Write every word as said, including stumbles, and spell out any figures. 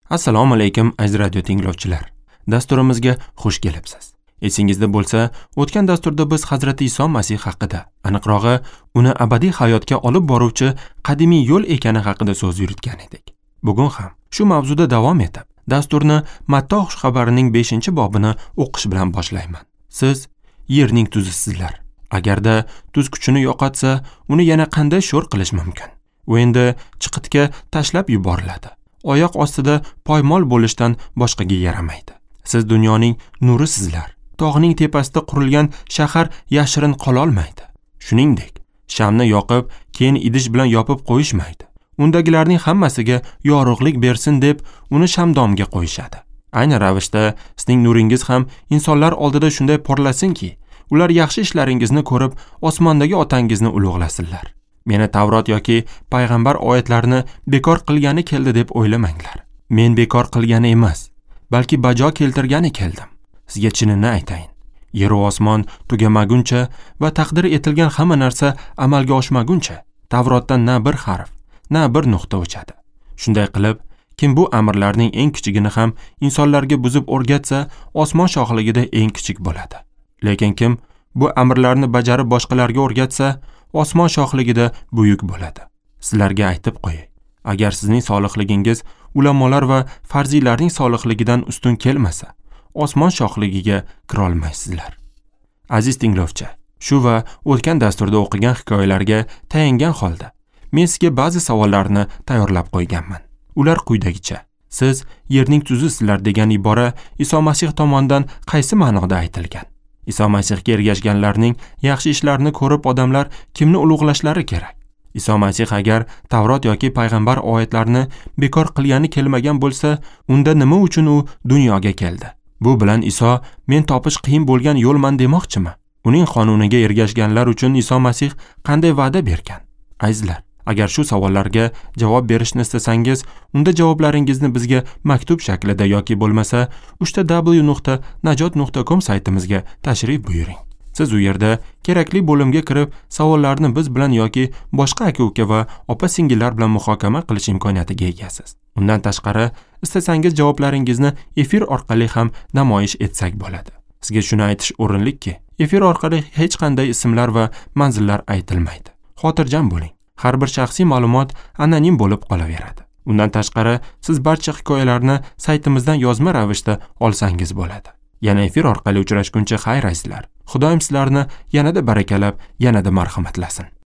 Assalomu alaykum aziz radio tinglovchilar. Dasturimizga xush kelibsiz. Esingizda bo'lsa, o'tgan dasturda biz Hazrati Iso Masih haqida, aniqrog'i, uni abadiy hayotga olib boruvchi qadimiy yo'l ekani haqida so'z yuritgan edik. Bugun ham shu mavzuda davom etib, dasturni Matto xushxabarining beshinchi bobini o'qish bilan boshlayman. Siz yerning tuzisizlar. Agarda tuz kuchini yo'qotsa, uni yana qanday sho'r qilish mumkin? U endi chiqitga tashlab yuboriladi. Oyoq ostida poymol bo'lishdan boshqaga yaramaydi. Siz dunyoning nurisizlar. Tog'ning tepasida qurilgan shahar yashirin qola olmaydi. Shuningdek, shamni yoqib, keyin idish bilan yopib qo'yishmaydi. Undagilarning hammasiga yorug'lik bersin deb uni shamdomga qo'yishadi. Ayni ravishda sizning nuringiz ham insonlar oldida shunday porlasinki, ular yaxshi ishlaringizni ko'rib, osmondagi otangizni ulug'lasinlar. Meni Tavrot yoki payg'ambar oyatlarini bekor qilgani keldi deb o'ylamanglar. Men bekor qilgani emas, balki bajo keltirgani keldim. Sizga chinini aytayin. Yer va osmon tugamaguncha va taqdir etilgan hamma narsa amalga oshmaguncha, Tavrotdan na bir harf, na bir nuqta o'chadi. Shunday qilib, kim bu amrlarning eng kichigini ham insonlarga buzib o'rgatsa, osmon shohligida eng kichik bo'ladi. Lekin kim bu amrlarni bajarib boshqalarga o'rgatsa, osmon shohligida buyuk bo'ladi. Sizlarga aytib qo'yay. Agar sizning solihligingiz ulamolar va farziylarning solihligidan ustun kelmasa, osmon shohligiga kira olmaysizlar. Aziz tinglovchi, shu va o'tgan dasturda o'qigan hikoyalarga tayangan holda men sizga ba'zi savollarni tayyorlab qo'yganman. Ular quyidagicha: siz yerning tuzisizlar degan ibora Iso Masih tomonidan qaysi ma'noda aytilgan? Iso Masihga ergashganlarning yaxshi ishlarini ko'rib odamlar kimni ulug'lashlari kerak? Iso Masih agar Tavrot yoki payg'ambar oyatlarini bekor qilgani kelmagan bo'lsa, unda nima uchun u dunyoga keldi? Bu bilan Iso men topish qiyin bo'lgan yo'lman demoqchimi? Uning qonuniga ergashganlar uchun Iso Masih qanday va'da bergan? Azizlar, agar shu savollarga javob berishni istasangiz, unda javoblaringizni bizga maktub shaklida yoki bo'lmasa uch ta w nuqta najot nuqta com saytimizga tashrif buyuring. Siz u yerda kerakli bo'limga kirib, savollarni biz bilan yoki boshqa aka-uka va opa-singillar bilan muhokama qilish imkoniyatiga egasiz. Undan tashqari, istasangiz javoblaringizni efir orqali ham namoyish etsak bo'ladi. Sizga shuni aytish o'rinliki, efir orqali hech qanday ismlar va manzillar aytilmaydi. Xotirjam bo'ling. Har bir shaxsiy ma'lumot anonim bo'lib qolaveradi. Undan tashqari, siz barcha hikoyalarni saytimizdan yozma ravishda olsangiz bo'ladi. Yana efir orqali uchrashguncha xayr azizlar. Xudoyim sizlarni yanada barakalab, yanada marhamatlasin.